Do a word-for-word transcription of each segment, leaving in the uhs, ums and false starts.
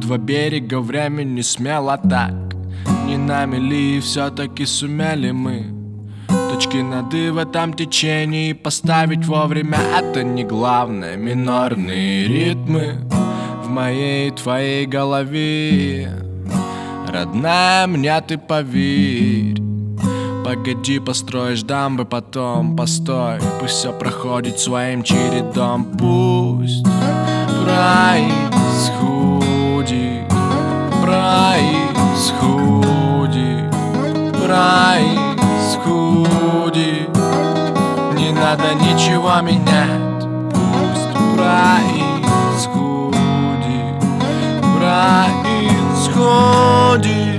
Два берега времени смело так. Не нами ли все-таки сумели мы точки над «и» в этом течении поставить вовремя? Это не главное. Минорные ритмы в моей твоей голове. Родная, мне ты поверь. Погоди, построишь дамбы, потом постой. Пусть все проходит своим чередом. Пусть происходит, происходит, происходит. Не надо ничего менять. Пусть происходит, происходит,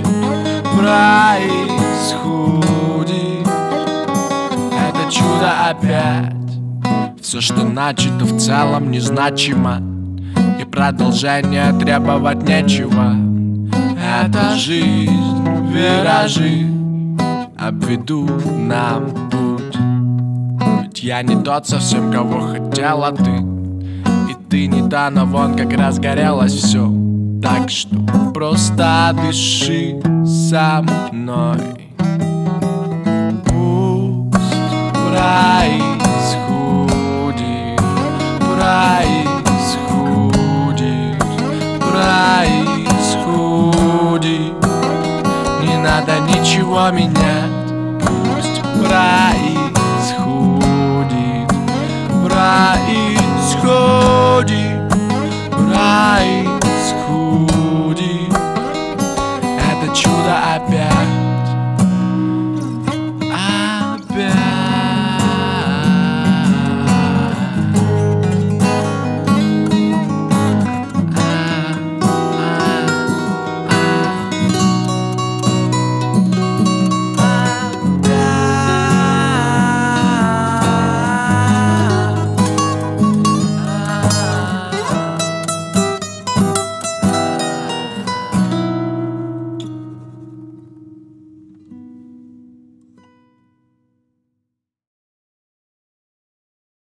происходит. Это чудо опять. Все, что начато, в целом незначимо, и продолжение требовать нечего. Это жизнь, виражи обведут нам путь. Ведь я не тот совсем, кого хотела ты, и ты не та, но вон как разгорелось все. Так что просто дыши со мной. Пусть происходит, происходит, происходит. Не надо ничего менять.